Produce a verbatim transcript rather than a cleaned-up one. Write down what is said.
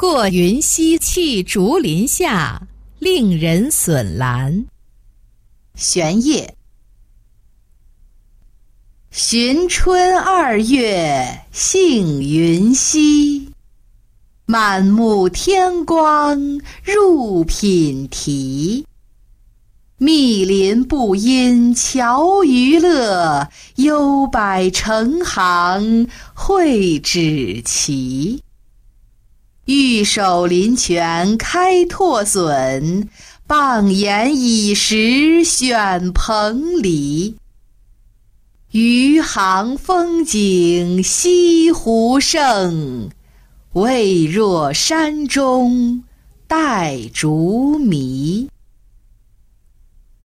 过云溪弃竹林下，令人损兰。 玄烨。寻春二月杏云稀，满目天光入品题。密林不因樵娱乐，幽柏成行会止齐。玉手临泉开拓笋，傍檐倚石选蓬篱。余杭风景西湖胜，未若山中带竹迷。